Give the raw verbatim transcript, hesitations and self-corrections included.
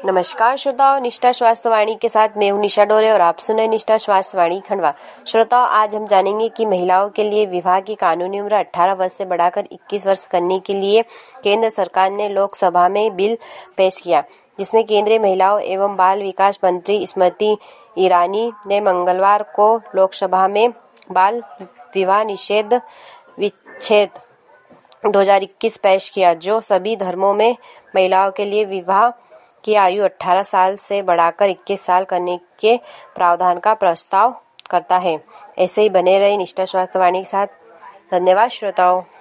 नमस्कार श्रोताओं, निष्ठा स्वास्थ्य वाणी के साथ मैं हूं निशा डोरे और आप सुने निष्ठा स्वास्थ्य वाणी खंडवा। श्रोताओं, आज हम जानेंगे कि महिलाओं के लिए विवाह की कानूनी उम्र अठारह वर्ष से बढ़ाकर इक्कीस वर्ष करने के लिए केंद्र सरकार ने लोकसभा में बिल पेश किया, जिसमें केंद्रीय महिलाओं एवं बाल विकास मंत्री स्मृति ईरानी ने मंगलवार को लोकसभा में बाल विवाह निषेध विच्छेद दो हज़ार इक्कीस पेश किया, जो सभी धर्मों में महिलाओं के लिए विवाह की आयु अठारह साल से बढ़ाकर इक्कीस साल करने के प्रावधान का प्रस्ताव करता है। ऐसे ही बने रहे निष्ठा स्वास्थ्य वाणी के साथ। धन्यवाद श्रोताओं।